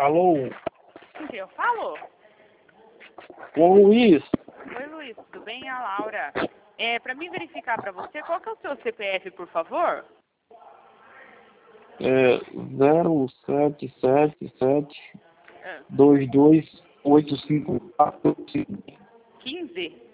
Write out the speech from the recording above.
Alô? Com quem eu falo? Ô Luiz, Oi, Luiz, tudo bem? A Laura. Para mim verificar para você, qual que é o seu CPF, por favor? 0777 Ah, 228545. 15?